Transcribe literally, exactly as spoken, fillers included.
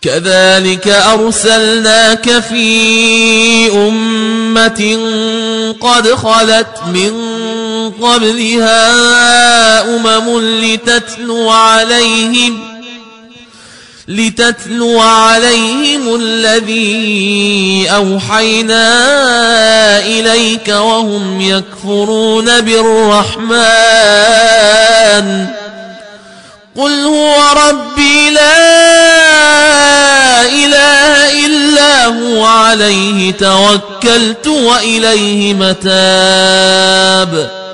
كذلك أرسلناك في أمة قد خلت من قبلها أمم لتتلو عليهم لتتلو عليهم الذي أوحينا إليك وهم يكفرون بالرحمن قل هو ربي لا إله إلا هو عليه توكلت وإليه متاب